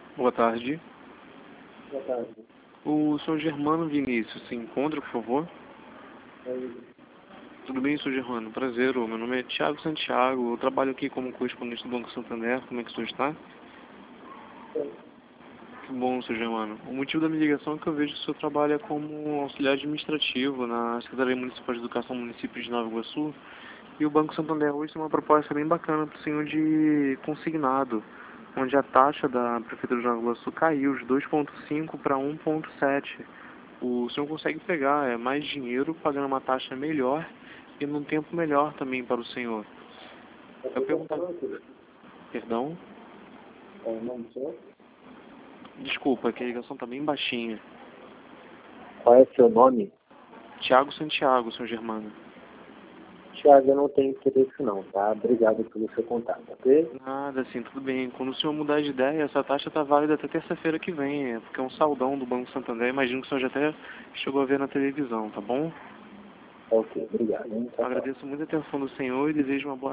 Boa tarde. Boa tarde. O senhor Germano Vinícius se encontra, por favor? Tudo bem, senhor Germano? Prazer, meu nome é Thiago Santiago, eu trabalho aqui como correspondente do Banco Santander. Como é que o senhor está? Que bom, senhor Germano. O motivo da minha ligação é que eu vejo que o senhor trabalha como auxiliar administrativo na Secretaria Municipal de Educação do município de Nova Iguaçu. E o Banco Santander hoje tem uma proposta bem bacana para o senhor de consignado, onde a taxa da Prefeitura de Nova Iguaçu caiu de 2,5 para 1,7. O senhor consegue pegar mais dinheiro pagando uma taxa melhor e num tempo melhor também para o senhor. Eu perguntava... Perdão? Qual é o nome do senhor? Desculpa, que a ligação está bem baixinha. Qual é o seu nome? Thiago Santiago, senhor Germano. Thiago, eu não tenho interesse não, tá? Obrigado pelo seu contato, ok? Nada, assim, tudo bem. Quando o senhor mudar de ideia, essa taxa está válida até terça-feira que vem, porque é um saldão do Banco Santander. Imagino que o senhor já até chegou a ver na televisão, tá bom? Ok, obrigado. Hein? Tchau, tchau. Agradeço muito a atenção do senhor e desejo uma boa